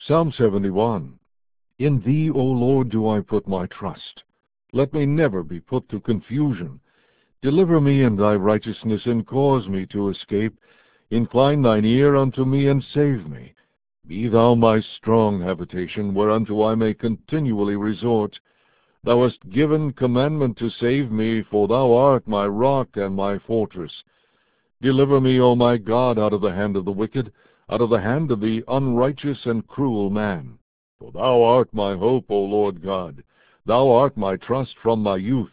Psalm 71. In Thee, O Lord, do I put my trust. Let me never be put to confusion. Deliver me in Thy righteousness, and cause me to escape. Incline Thine ear unto me, and save me. Be Thou my strong habitation, whereunto I may continually resort. Thou hast given commandment to save me, for Thou art my rock and my fortress. Deliver me, O my God, out of the hand of the wicked, out of the hand of the unrighteous and cruel man. For Thou art my hope, O Lord God. Thou art my trust from my youth.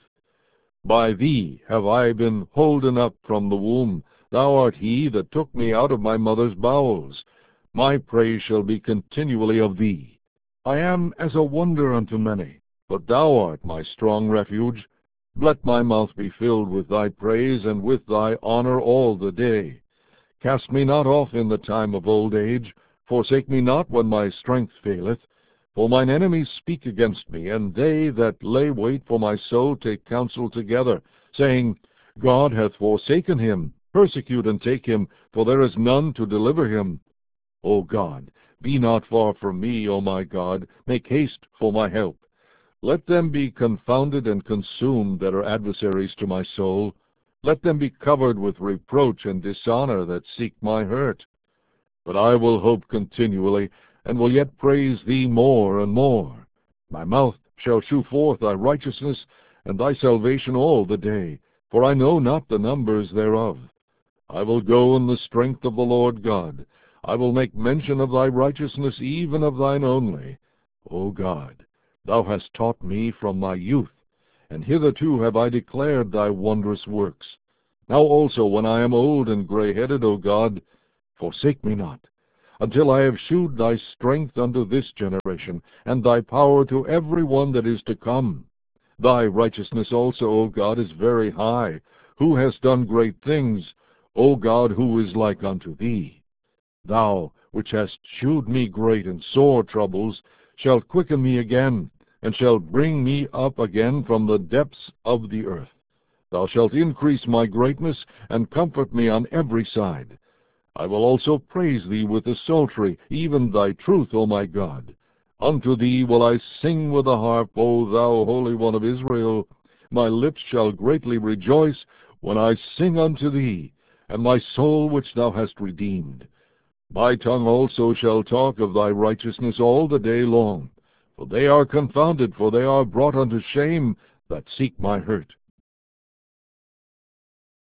By Thee have I been holden up from the womb. Thou art He that took me out of my mother's bowels. My praise shall be continually of Thee. I am as a wonder unto many, but Thou art my strong refuge. Let my mouth be filled with Thy praise, and with Thy honor all the day. Cast me not off in the time of old age. Forsake me not when my strength faileth. For mine enemies speak against me, and they that lay wait for my soul take counsel together, saying, God hath forsaken him. Persecute and take him, for there is none to deliver him. O God, be not far from me, O my God. Make haste for my help. Let them be confounded and consumed that are adversaries to my soul. Let them be covered with reproach and dishonor that seek my hurt. But I will hope continually, and will yet praise Thee more and more. My mouth shall shew forth Thy righteousness, and Thy salvation all the day, for I know not the numbers thereof. I will go in the strength of the Lord God. I will make mention of Thy righteousness, even of Thine only. O God, Thou hast taught me from my youth, and hitherto have I declared Thy wondrous works. Now also, when I am old and gray-headed, O God, forsake me not, until I have shewed Thy strength unto this generation, and Thy power to every one that is to come. Thy righteousness also, O God, is very high. Who hast done great things, O God, who is like unto Thee? Thou, which hast shewed me great and sore troubles, shalt quicken me again, and shalt bring me up again from the depths of the earth. Thou shalt increase my greatness, and comfort me on every side. I will also praise Thee with the psaltery, even Thy truth, O my God. Unto Thee will I sing with the harp, O Thou Holy One of Israel. My lips shall greatly rejoice when I sing unto Thee, and my soul which Thou hast redeemed. My tongue also shall talk of Thy righteousness all the day long. For they are confounded, for they are brought unto shame that seek my hurt.